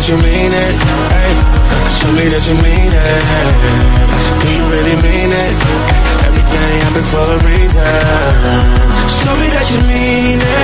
that you mean it. Hey, show me that you mean it. Do you really mean it? Everything happens for a reason. Show me that you mean it.